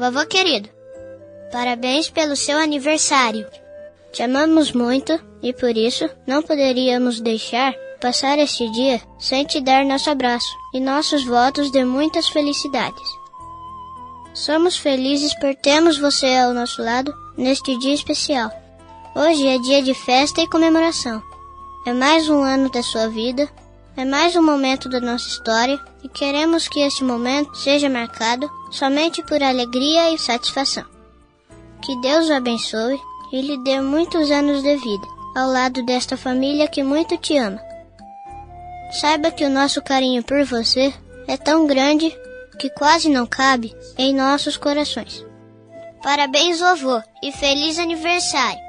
Vovô querido, parabéns pelo seu aniversário. Te amamos muito e por isso não poderíamos deixar passar este dia sem te dar nosso abraço e nossos votos de muitas felicidades. Somos felizes por termos você ao nosso lado neste dia especial. Hoje é dia de festa e comemoração. É mais um ano da sua vida, é mais um momento da nossa história e queremos que este momento seja marcado somente por alegria e satisfação. Que Deus o abençoe e lhe dê muitos anos de vida, ao lado desta família que muito te ama. Saiba que o nosso carinho por você é tão grande que quase não cabe em nossos corações. Parabéns, vovô, e feliz aniversário!